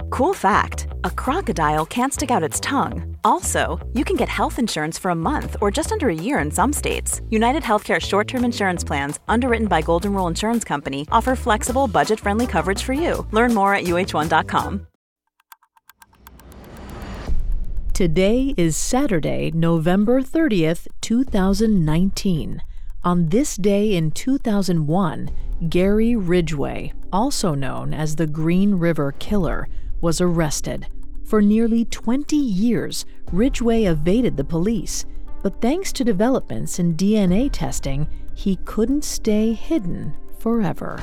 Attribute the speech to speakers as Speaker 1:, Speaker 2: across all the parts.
Speaker 1: Cool fact, a crocodile can't stick out its tongue. Also, you can get health insurance for a month or just under a year in some states. United Healthcare short-term insurance plans, underwritten by Golden Rule Insurance Company, offer flexible, budget-friendly coverage for you. Learn more at uh1.com.
Speaker 2: Today is Saturday, November 30th, 2019. On this day in 2001, Gary Ridgway, also known as the Green River Killer, was arrested. For nearly 20 years, Ridgway evaded the police, but thanks to developments in DNA testing, he couldn't stay hidden forever.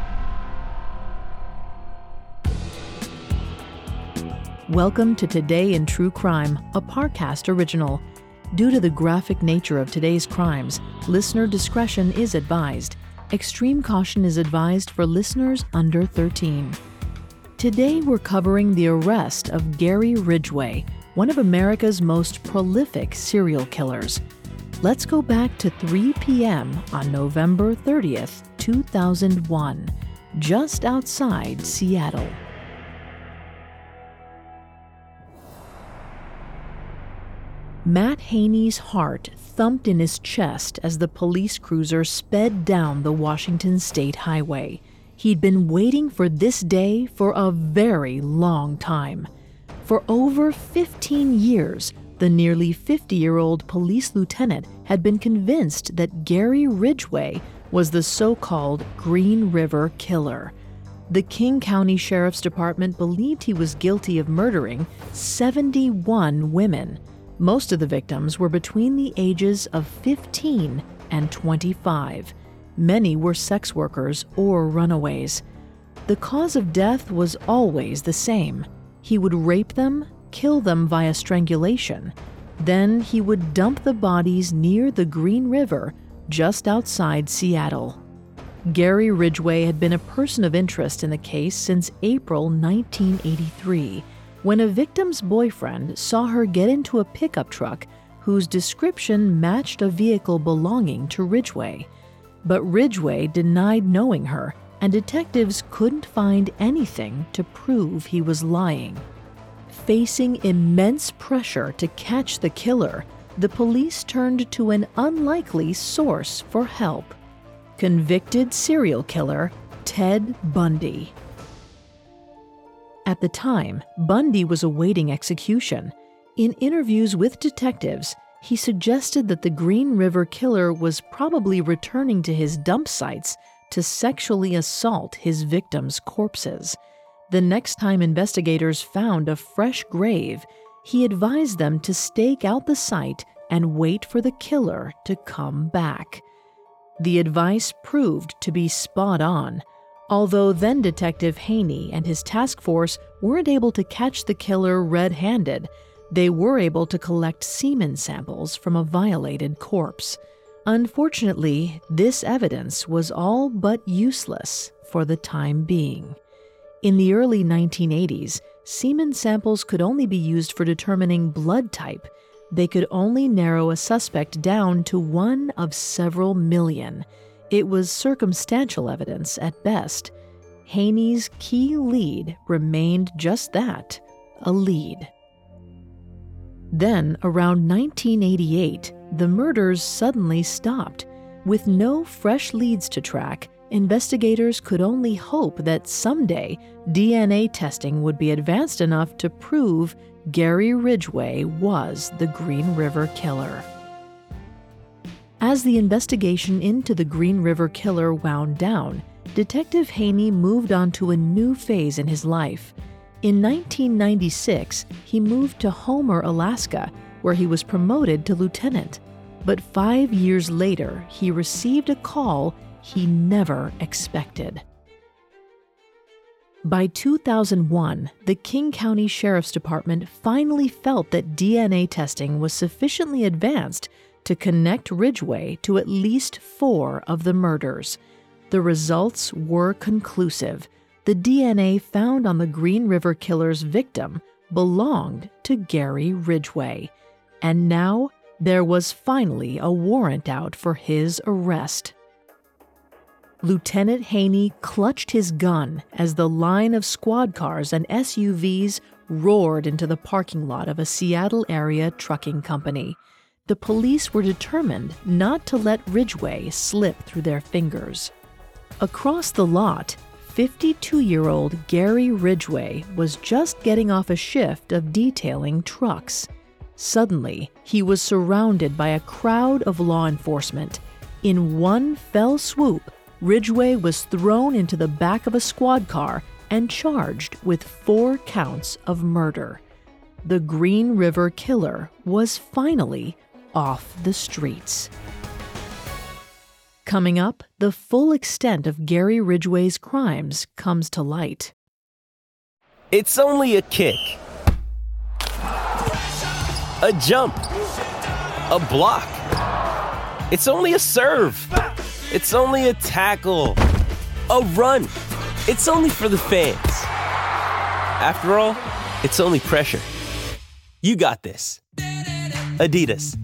Speaker 2: Welcome to Today in True Crime, a Parcast original. Due to the graphic nature of today's crimes, listener discretion is advised. Extreme caution is advised for listeners under 13. Today we're covering the arrest of Gary Ridgway, one of America's most prolific serial killers. Let's go back to 3 p.m. on November 30th, 2001, just outside Seattle. Matt Haney's heart thumped in his chest as the police cruiser sped down the Washington State Highway. He'd been waiting for this day for a very long time. For over 15 years, the nearly 50-year-old police lieutenant had been convinced that Gary Ridgway was the so-called Green River Killer. The King County Sheriff's Department believed he was guilty of murdering 71 women. Most of the victims were between the ages of 15 and 25. Many were sex workers or runaways. The cause of death was always the same. He would rape them, kill them via strangulation. Then he would dump the bodies near the Green River, just outside Seattle. Gary Ridgway had been a person of interest in the case since April 1983. When a victim's boyfriend saw her get into a pickup truck whose description matched a vehicle belonging to Ridgway. But Ridgway denied knowing her, and detectives couldn't find anything to prove he was lying. Facing immense pressure to catch the killer, the police turned to an unlikely source for help: convicted serial killer Ted Bundy. At the time, Bundy was awaiting execution. In interviews with detectives, he suggested that the Green River Killer was probably returning to his dump sites to sexually assault his victims' corpses. The next time investigators found a fresh grave, he advised them to stake out the site and wait for the killer to come back. The advice proved to be spot on. Although then Detective Haney and his task force weren't able to catch the killer red-handed, they were able to collect semen samples from a violated corpse. Unfortunately, this evidence was all but useless for the time being. In the early 1980s, semen samples could only be used for determining blood type. They could only narrow a suspect down to one of several million. It was circumstantial evidence at best. Haney's key lead remained just that, a lead. Then, around 1988, the murders suddenly stopped. With no fresh leads to track, investigators could only hope that someday DNA testing would be advanced enough to prove Gary Ridgway was the Green River Killer. As the investigation into the Green River Killer wound down, Detective Haney moved on to a new phase in his life. In 1996, he moved to Homer, Alaska, where he was promoted to lieutenant. But 5 years later, he received a call he never expected. By 2001, the King County Sheriff's Department finally felt that DNA testing was sufficiently advanced to connect Ridgway to at least 4 of the murders. The results were conclusive. The DNA found on the Green River Killer's victim belonged to Gary Ridgway. And now, there was finally a warrant out for his arrest. Lieutenant Haney clutched his gun as the line of squad cars and SUVs roared into the parking lot of a Seattle area trucking company. The police were determined not to let Ridgway slip through their fingers. Across the lot, 52-year-old Gary Ridgway was just getting off a shift of detailing trucks. Suddenly, he was surrounded by a crowd of law enforcement. In one fell swoop, Ridgway was thrown into the back of a squad car and charged with 4 counts of murder. The Green River Killer was finally off the streets. Coming up, the full extent of Gary Ridgway's crimes comes to light.
Speaker 3: It's only a kick, a jump, a block. It's only a serve. It's only a tackle, a run. It's only for the fans. After all, it's only pressure. You got this. Adidas.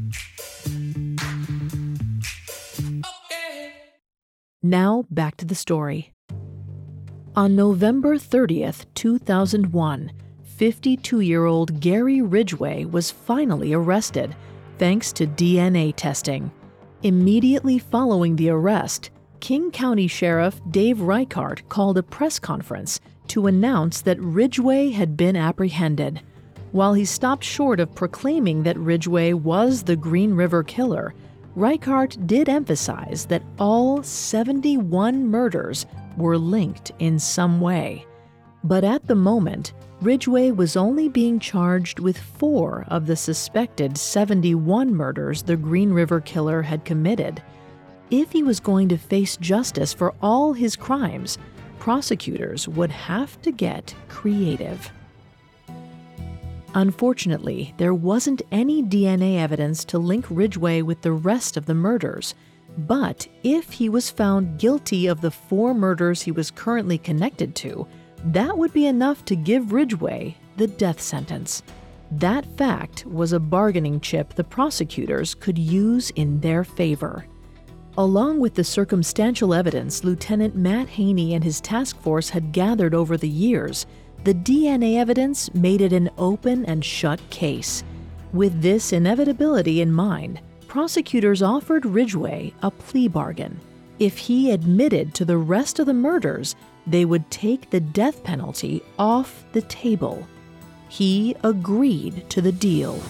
Speaker 2: Now back to the story. On November 30th, 2001, 52-year-old Gary Ridgway was finally arrested, thanks to DNA testing. Immediately following the arrest, King County Sheriff Dave Reichart called a press conference to announce that Ridgway had been apprehended. While he stopped short of proclaiming that Ridgway was the Green River Killer, Reichart did emphasize that all 71 murders were linked in some way. But at the moment, Ridgway was only being charged with 4 of the suspected 71 murders the Green River Killer had committed. If he was going to face justice for all his crimes, prosecutors would have to get creative. Unfortunately, there wasn't any DNA evidence to link Ridgway with the rest of the murders. But if he was found guilty of the 4 murders he was currently connected to, that would be enough to give Ridgway the death sentence. That fact was a bargaining chip the prosecutors could use in their favor. Along with the circumstantial evidence Lieutenant Matt Haney and his task force had gathered over the years, the DNA evidence made it an open and shut case. With this inevitability in mind, prosecutors offered Ridgway a plea bargain. If he admitted to the rest of the murders, they would take the death penalty off the table. He agreed to the deal.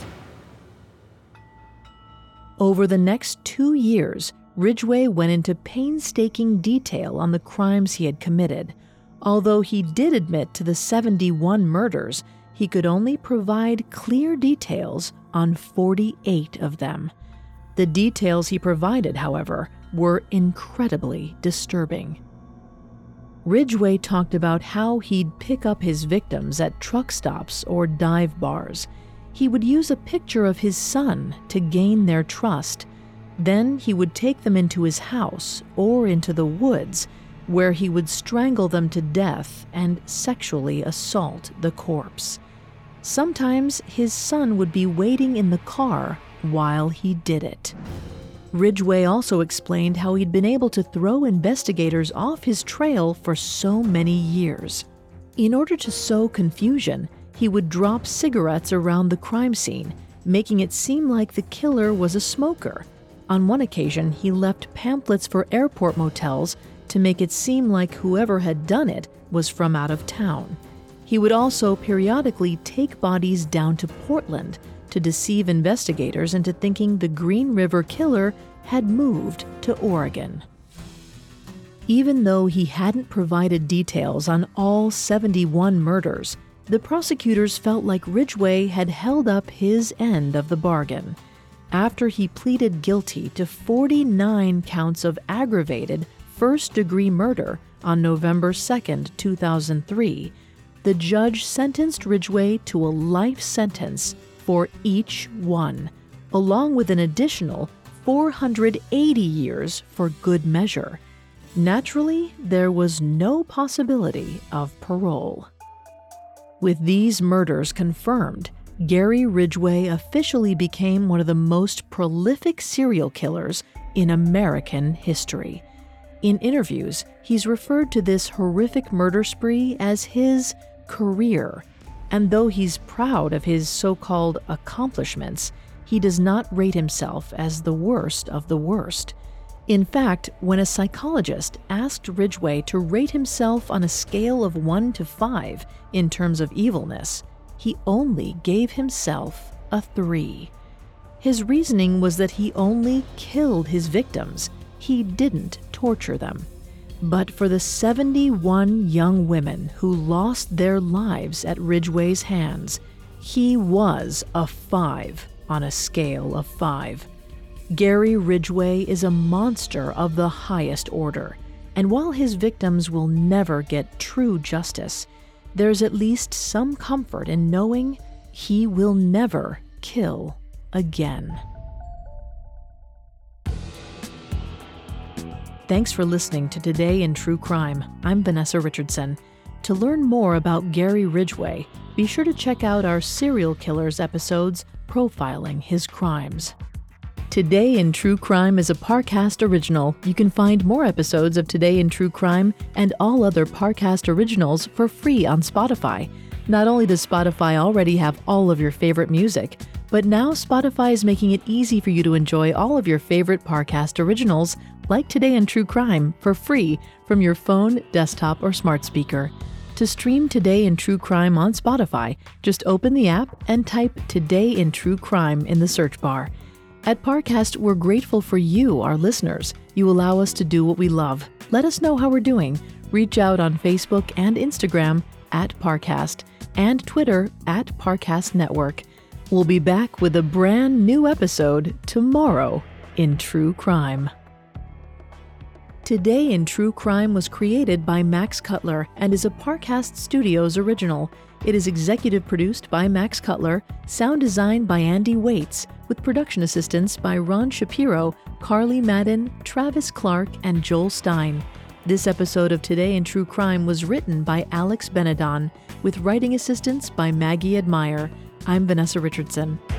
Speaker 2: Over the next 2 years, Ridgway went into painstaking detail on the crimes he had committed. Although he did admit to the 71 murders, he could only provide clear details on 48 of them. The details he provided, however, were incredibly disturbing. Ridgway talked about how he'd pick up his victims at truck stops or dive bars. He would use a picture of his son to gain their trust. Then he would take them into his house or into the woods, where he would strangle them to death and sexually assault the corpse. Sometimes his son would be waiting in the car while he did it. Ridgway also explained how he'd been able to throw investigators off his trail for so many years. In order to sow confusion, he would drop cigarettes around the crime scene, making it seem like the killer was a smoker. On one occasion, he left pamphlets for airport motels to make it seem like whoever had done it was from out of town. He would also periodically take bodies down to Portland to deceive investigators into thinking the Green River Killer had moved to Oregon. Even though he hadn't provided details on all 71 murders, the prosecutors felt like Ridgway had held up his end of the bargain. After he pleaded guilty to 49 counts of aggravated first-degree murder on November 2, 2003, the judge sentenced Ridgway to a life sentence for each one, along with an additional 480 years for good measure. Naturally, there was no possibility of parole. With these murders confirmed, Gary Ridgway officially became one of the most prolific serial killers in American history. In interviews, he's referred to this horrific murder spree as his career. And though he's proud of his so-called accomplishments, he does not rate himself as the worst of the worst. In fact, when a psychologist asked Ridgway to rate himself on a scale of 1 to 5 in terms of evilness, he only gave himself a 3. His reasoning was that he only killed his victims. He didn't torture them. But for the 71 young women who lost their lives at Ridgway's hands, he was a 5 on a scale of 5. Gary Ridgway is a monster of the highest order, and while his victims will never get true justice, there's at least some comfort in knowing he will never kill again. Thanks for listening to Today in True Crime. I'm Vanessa Richardson. To learn more about Gary Ridgway, be sure to check out our Serial Killers episodes profiling his crimes. Today in True Crime is a Parcast original. You can find more episodes of Today in True Crime and all other Parcast originals for free on Spotify. Not only does Spotify already have all of your favorite music, but now Spotify is making it easy for you to enjoy all of your favorite Parcast originals, like Today in True Crime, for free from your phone, desktop, or smart speaker. To stream Today in True Crime on Spotify, just open the app and type Today in True Crime in the search bar. At Parcast, we're grateful for you, our listeners. You allow us to do what we love. Let us know how we're doing. Reach out on Facebook and Instagram at Parcast and Twitter at Parcast Network. We'll be back with a brand new episode tomorrow in True Crime. Today in True Crime was created by Max Cutler and is a Parcast Studios original. It is executive produced by Max Cutler, sound designed by Andy Waits, with production assistance by Ron Shapiro, Carly Madden, Travis Clark, and Joel Stein. This episode of Today in True Crime was written by Alex Benedon, with writing assistance by Maggie Admire. I'm Vanessa Richardson.